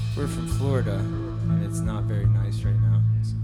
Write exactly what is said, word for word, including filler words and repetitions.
We're from Florida, and it's not very nice right now. So.